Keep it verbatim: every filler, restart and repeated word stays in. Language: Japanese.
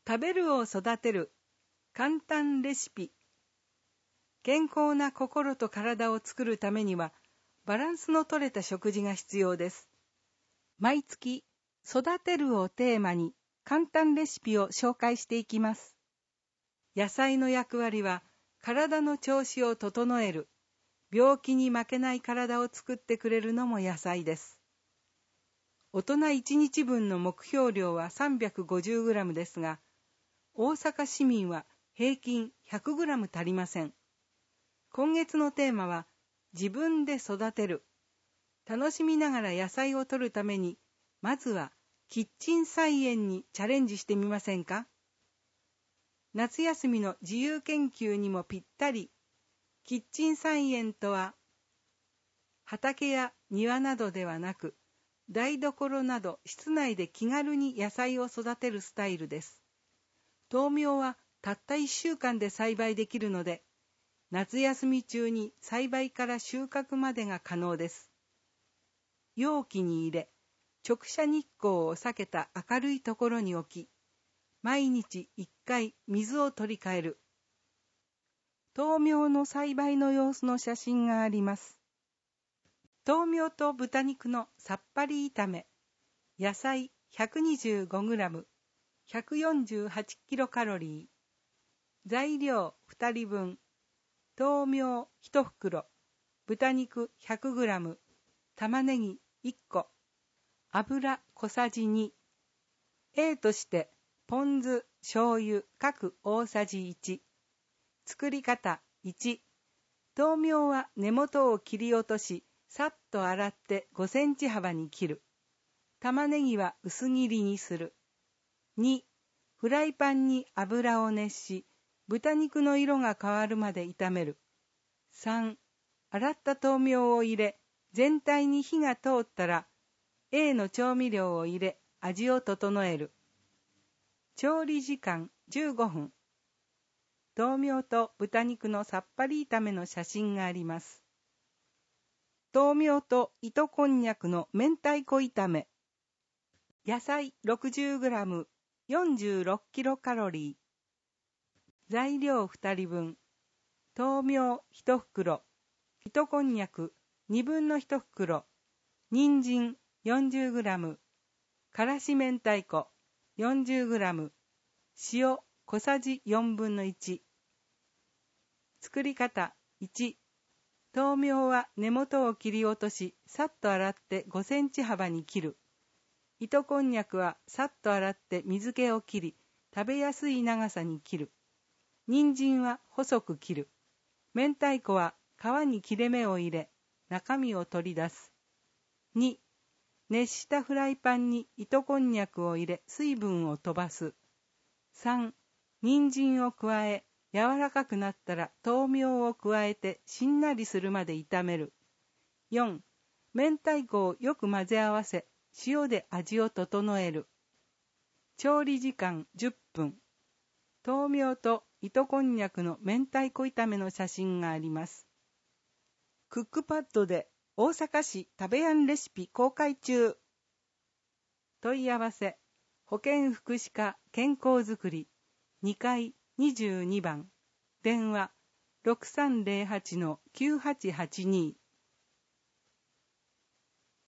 食べるを育てる簡単レシピ。健康な心と体を作るためにはバランスの取れた食事が必要です。毎月育てるをテーマに簡単レシピを紹介していきます。野菜の役割は体の調子を整える、病気に負けない体を作ってくれるのも野菜です。大人いちにちぶんの目標量は さんびゃくごじゅうグラム ですが、大阪市民は平均 ひゃくグラム 足りません。今月のテーマは自分で育てる。楽しみながら野菜を摂るために、まずはキッチン菜園にチャレンジしてみませんか？夏休みの自由研究にもぴったり。キッチン菜園とは、畑や庭などではなく、台所など室内で気軽に野菜を育てるスタイルです。豆苗はたったいっしゅうかんで栽培できるので、夏休み中に栽培から収穫までが可能です。容器に入れ、直射日光を避けた明るいところに置き、毎日いっかい水を取り替える。豆苗の栽培の様子の写真があります。豆苗と豚肉のさっぱり炒め。野菜 ひゃくにじゅうごグラム、ひゃくよんじゅうはちキロカロリー。材料ふたりぶん。豆苗いちふくろ、豚肉 ひゃくグラム、玉ねぎいっこ、油小さじに。A としてポン酢、醤油各大さじいち。作り方いち。豆苗は根元を切り落とし、さっと洗ってごセンチ幅に切る。玉ねぎは薄切りにする。に、フライパンに油を熱し、豚肉の色が変わるまで炒める。さん、洗った豆苗を入れ、全体に火が通ったら、A の調味料を入れ、味を整える。調理時間じゅうごふん。豆苗と豚肉のさっぱり炒めの写真があります。豆苗と糸こんにゃくの明太子炒め。野菜 ろくじゅうグラム、よんじゅうろくキロカロリー。材料ふたりぶん。豆苗いちふくろ、糸こんにゃくにぶんのいちふくろ、人参 よんじゅうグラム、からし明太子 よんじゅうグラム、塩小さじよんぶんのいち。作り方いち。豆苗は根元を切り落とし、さっと洗ってごセンチ幅に切る。糸こんにゃくはさっと洗って水気を切り、食べやすい長さに切る。人参は細く切る。明太子は皮に切れ目を入れ、中身を取り出す。に、熱したフライパンに糸こんにゃくを入れ、水分を飛ばす。さん、人参を加え、柔らかくなったら豆苗を加えてしんなりするまで炒める。よん、明太子をよく混ぜ合わせ、塩で味を整える。調理時間じゅっぷん。豆苗と糸こんにゃくの明太子炒めの写真があります。クックパッドで大阪市食べやんレシピ公開中。問い合わせ、保健福祉課健康づくりにかいにじゅうにばん、電話 ろくさんぜろはちのきゅうはちはちに。